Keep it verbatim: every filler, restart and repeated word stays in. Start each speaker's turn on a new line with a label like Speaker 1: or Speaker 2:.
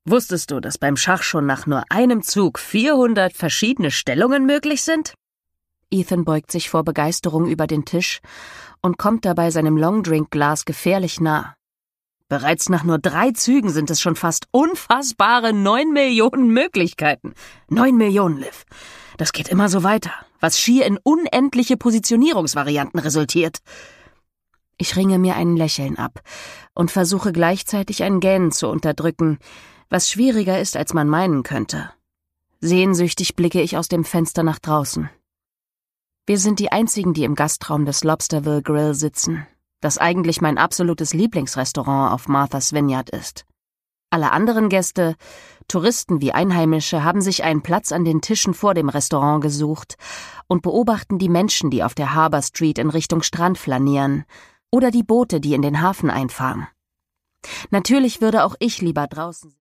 Speaker 1: Wusstest du, dass beim Schach schon nach nur einem Zug vierhundert verschiedene Stellungen möglich sind?
Speaker 2: Ethan beugt sich vor Begeisterung über den Tisch und kommt dabei seinem Longdrink-Glas gefährlich nah.
Speaker 1: Bereits nach nur drei Zügen sind es schon fast unfassbare neun Millionen Möglichkeiten. Neun Millionen, Liv. Das geht immer so weiter, was schier in unendliche Positionierungsvarianten resultiert.
Speaker 2: Ich ringe mir ein Lächeln ab und versuche gleichzeitig ein Gähnen zu unterdrücken, was schwieriger ist, als man meinen könnte. Sehnsüchtig blicke ich aus dem Fenster nach draußen. Wir sind die einzigen, die im Gastraum des Lobsterville Grill sitzen, das eigentlich mein absolutes Lieblingsrestaurant auf Martha's Vineyard ist. Alle anderen Gäste, Touristen wie Einheimische, haben sich einen Platz an den Tischen vor dem Restaurant gesucht und beobachten die Menschen, die auf der Harbour Street in Richtung Strand flanieren, oder die Boote, die in den Hafen einfahren. Natürlich würde auch ich lieber draußen